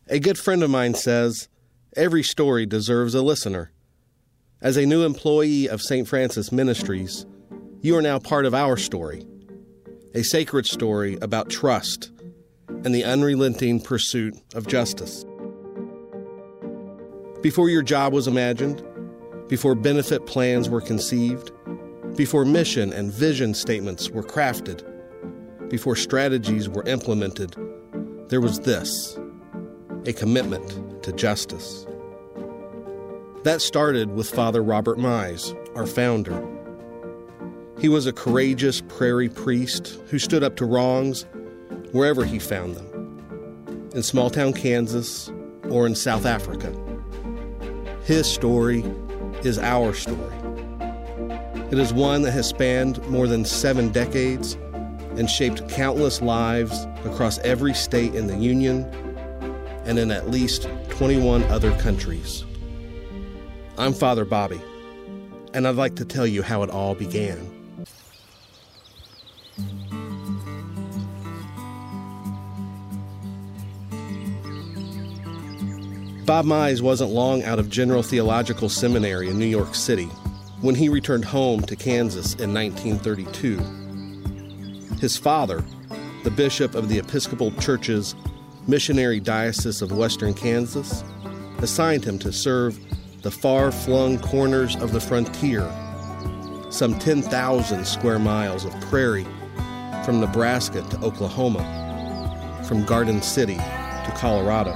A good friend of mine says, every story deserves a listener. As a new employee of St. Francis Ministries, you are now part of our story, a sacred story about trust and the unrelenting pursuit of justice. Before your job was imagined, before benefit plans were conceived, before mission and vision statements were crafted, before strategies were implemented, there was this, a commitment to justice. That started with Father Robert Mize, our founder. He was a courageous prairie priest who stood up to wrongs wherever he found them, in small-town Kansas or in South Africa. His story is our story. It is one that has spanned more than 7 decades and shaped countless lives across every state in the Union and in at least 21 other countries. I'm Father Bobby, and I'd like to tell you how it all began. Bob Mize wasn't long out of General Theological Seminary in New York City when he returned home to Kansas in 1932. His father, the bishop of the Episcopal Church's Missionary Diocese of Western Kansas, assigned him to serve the far-flung corners of the frontier, some 10,000 square miles of prairie from Nebraska to Oklahoma, from Garden City to Colorado.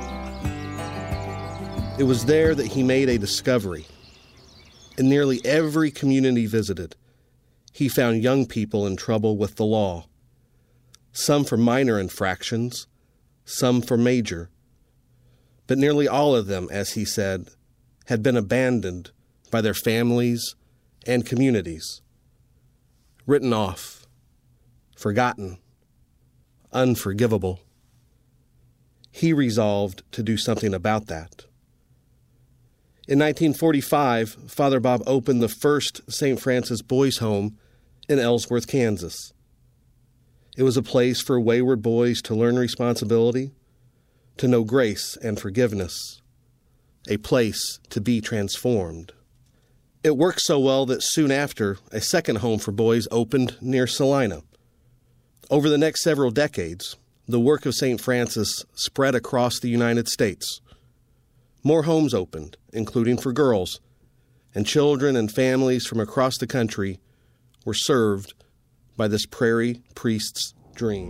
It was there that he made a discovery. In nearly every community visited, he found young people in trouble with the law, some for minor infractions, some for major, but nearly all of them, as he said, had been abandoned by their families and communities, written off, forgotten, unforgivable. He resolved to do something about that. In 1945, Father Bob opened the first St. Francis Boys' Home in Ellsworth, Kansas. It was a place for wayward boys to learn responsibility, to know grace and forgiveness, a place to be transformed. It worked so well that soon after, a second home for boys opened near Salina. Over the next several decades, the work of St. Francis spread across the United States. More homes opened, including for girls, and children and families from across the country were served by this prairie priest's dream.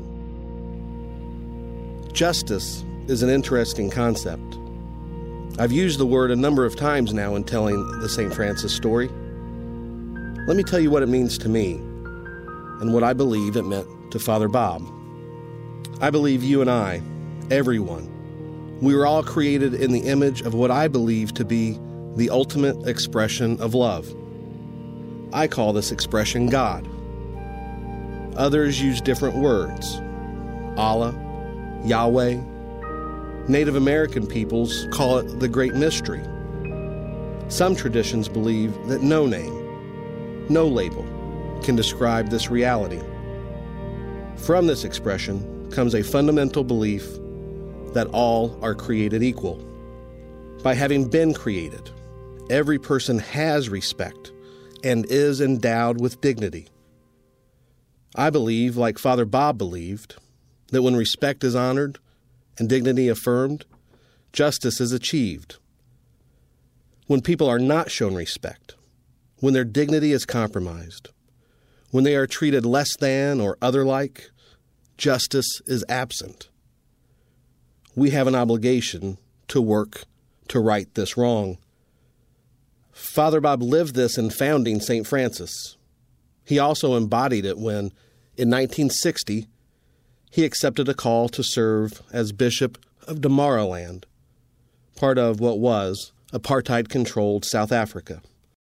Justice is an interesting concept. I've used the word a number of times now in telling the St. Francis story. Let me tell you what it means to me and what I believe it meant to Father Bob. I believe you and I, everyone, we were all created in the image of what I believe to be the ultimate expression of love. I call this expression God. Others use different words. Allah, Yahweh. Native American peoples call it the Great Mystery. Some traditions believe that no name, no label, can describe this reality. From this expression comes a fundamental belief that all are created equal. By having been created, every person has respect and is endowed with dignity. I believe, like Father Bob believed, that when respect is honored and dignity affirmed, justice is achieved. When people are not shown respect, when their dignity is compromised, when they are treated less than or other-like, justice is absent. We have an obligation to work to right this wrong. Father Bob lived this in founding St. Francis. He also embodied it when, in 1960, he accepted a call to serve as Bishop of Damaraland, part of what was apartheid-controlled South Africa.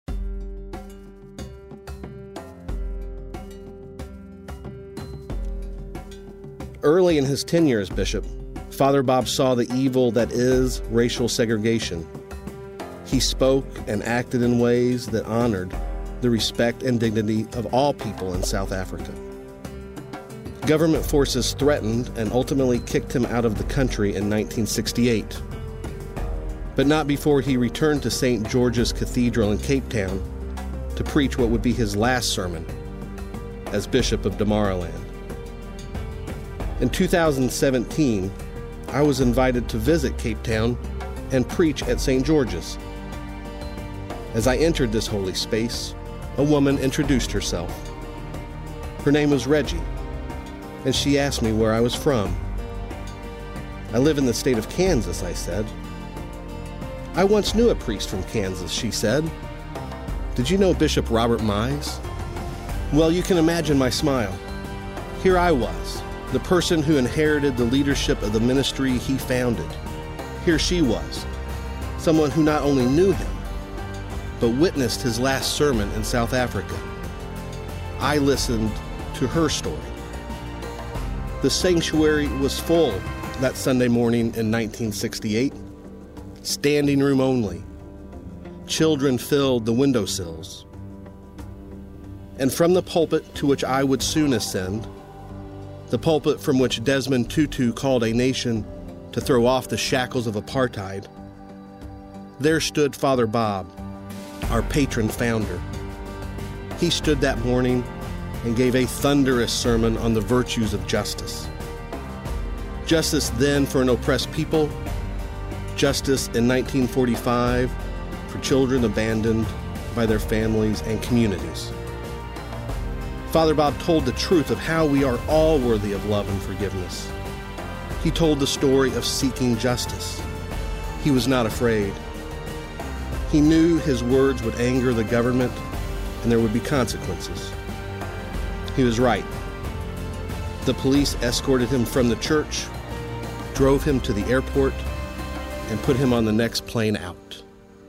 Early in his tenure as bishop, Father Bob saw the evil that is racial segregation. He spoke and acted in ways that honored the respect and dignity of all people in South Africa. Government forces threatened and ultimately kicked him out of the country in 1968. But not before he returned to St. George's Cathedral in Cape Town to preach what would be his last sermon as Bishop of Damaraland. In 2017, I was invited to visit Cape Town and preach at St. George's. As I entered this holy space, a woman introduced herself. Her name was Reggie, and she asked me where I was from. I live in the state of Kansas, I said. I once knew a priest from Kansas, she said. Did you know Bishop Robert Mize? Well, you can imagine my smile. Here I was, the person who inherited the leadership of the ministry he founded. Here she was, someone who not only knew him, but witnessed his last sermon in South Africa. I listened to her story. The sanctuary was full that Sunday morning in 1968, standing room only. Children filled the windowsills. And from the pulpit to which I would soon ascend, the pulpit from which Desmond Tutu called a nation to throw off the shackles of apartheid, there stood Father Bob, our patron founder. He stood that morning and gave a thunderous sermon on the virtues of justice. Justice then for an oppressed people, justice in 1945 for children abandoned by their families and communities. Father Bob told the truth of how we are all worthy of love and forgiveness. He told the story of seeking justice. He was not afraid. He knew his words would anger the government and there would be consequences. He was right. The police escorted him from the church, drove him to the airport, and put him on the next plane out.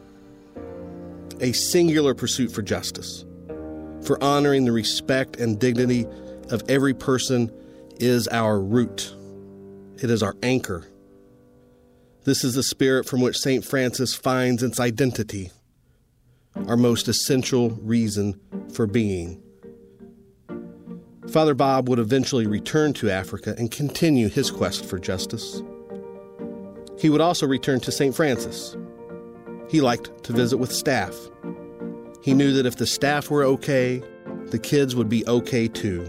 A singular pursuit for justice, for honoring the respect and dignity of every person, is our root. It is our anchor. This is the spirit from which St. Francis finds its identity, our most essential reason for being. Father Bob would eventually return to Africa and continue his quest for justice. He would also return to St. Francis. He liked to visit with staff. He knew that if the staff were okay, the kids would be okay too.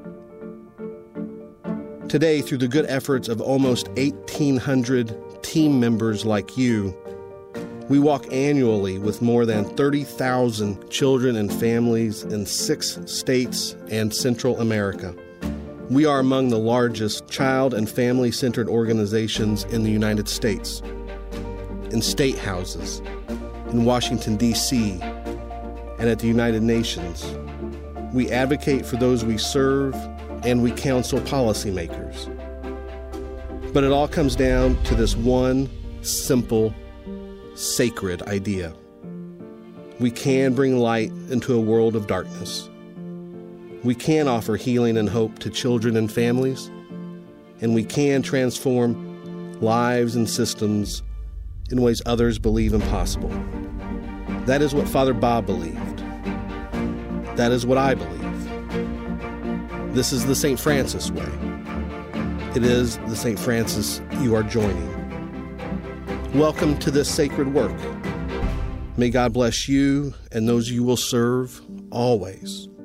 Today, through the good efforts of almost 1,800 team members like you, we walk annually with more than 30,000 children and families in 6 states and Central America. We are among the largest child and family-centered organizations in the United States, in state houses, in Washington, D.C., and at the United Nations. We advocate for those we serve, and we counsel policymakers. But it all comes down to this one simple, sacred idea. We can bring light into a world of darkness. We can offer healing and hope to children and families, and we can transform lives and systems in ways others believe impossible. That is what Father Bob believed. That is what I believe. This is the St. Francis way. It is the St. Francis you are joining. Welcome to this sacred work. May God bless you and those you will serve always.